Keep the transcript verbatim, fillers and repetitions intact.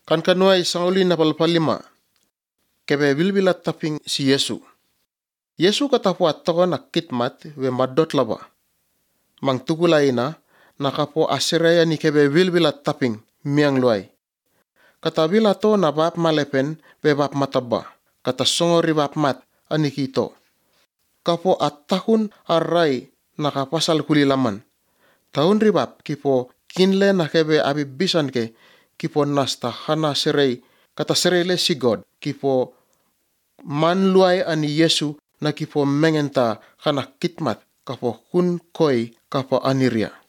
Kan kanuai sangauli na palpalima. Kebe bilbilat taping si Yesu. Yesu katapuat toko na kitmat we madot laba. Mang tukulay na nakapo asiraya ni kebe bilbilat taping miang luay. Katabila to na bap malepen we bap mataba. Kata songori bap mat anikito. Kapo at tahun aray nakapasal kulilaman. Tahun ribap kipo kinle na kebe abibisan ke kipo nasta hana serei kata serele si God kipo manluay ani Yesu na kipo mengenta kana kitmat kapo kun koi kapo aniria.